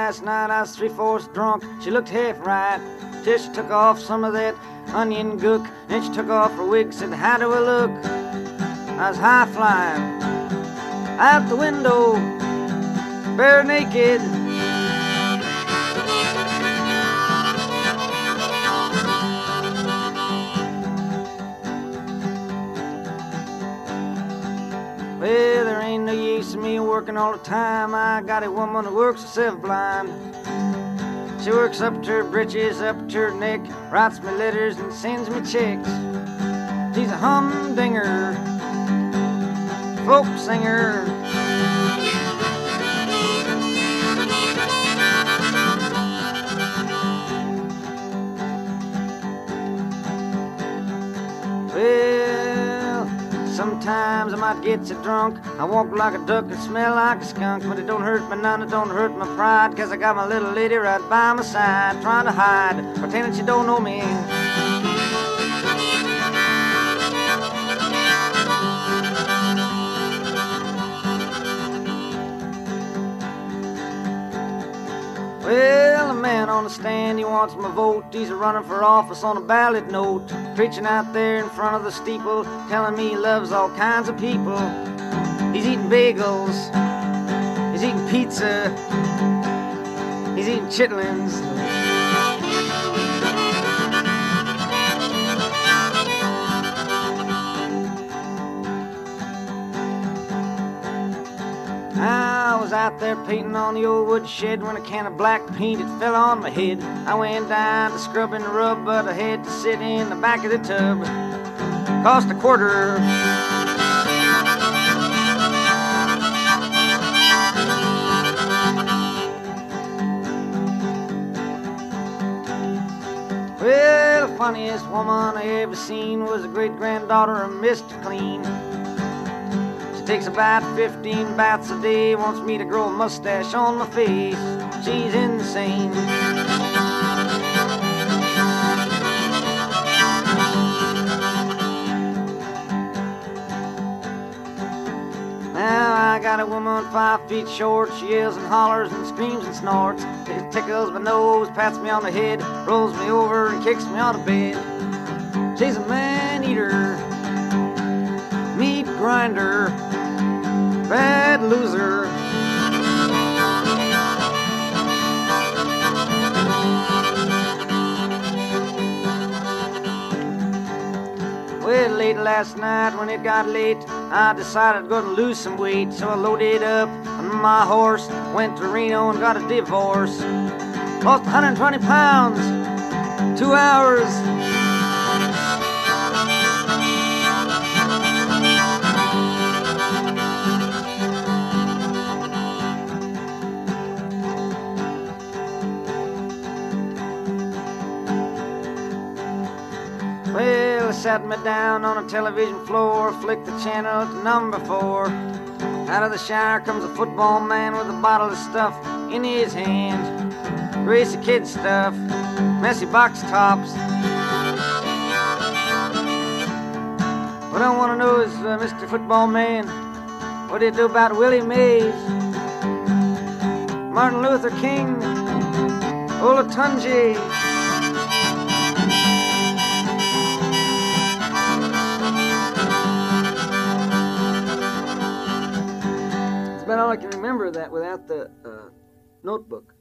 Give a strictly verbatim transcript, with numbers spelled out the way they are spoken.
last night I was three-fourths drunk. She looked half right till she took off some of that onion gook. Then she took off her wig, said, how do I look? I was high flying out the window, bare naked. Well, there ain't no use in me working all the time. I got a woman who works herself blind. She works up to her britches, up to her neck, writes me letters and sends me checks. She's a humdinger, folk singer. Well, sometimes I might get so drunk I walk like a duck and smell like a skunk, but it don't hurt me none, it don't hurt my pride, 'cause I got my little lady right by my side, trying to hide, pretending she don't know me. Well, the man on the stand, he wants my vote. He's a running for office on a ballot note, preaching out there in front of the steeple, telling me he loves all kinds of people. He's eating bagels, he's eating pizza, he's eating chitlins. I was out there painting on the old wood shed when a can of black paint it fell on my head. I went down to scrub and rub, but I had to sit in the back of the tub. Cost a quarter. Well, the funniest woman I ever seen was the great-granddaughter of Mister Clean. Takes about fifteen baths a day, wants me to grow a mustache on my face. She's insane. Now I got a woman five feet short. She yells and hollers and screams and snorts. It tickles my nose, pats me on the head, rolls me over and kicks me out of bed. She's a man-eater, meat grinder, bad loser. Well, late last night when it got late, I decided I'm gonna lose some weight. So I loaded up on my horse, went to Reno and got a divorce. Lost one hundred twenty pounds, two hours. Well, they sat me down on a television floor, flicked the channel to number four. Out of the shower comes a football man with a bottle of stuff in his hand. Race of kid stuff, messy box tops. What I want to know is, uh, Mister Football Man, what do you do about Willie Mays, Martin Luther King, Olatunji? That's about all I can remember of that without the uh, notebook.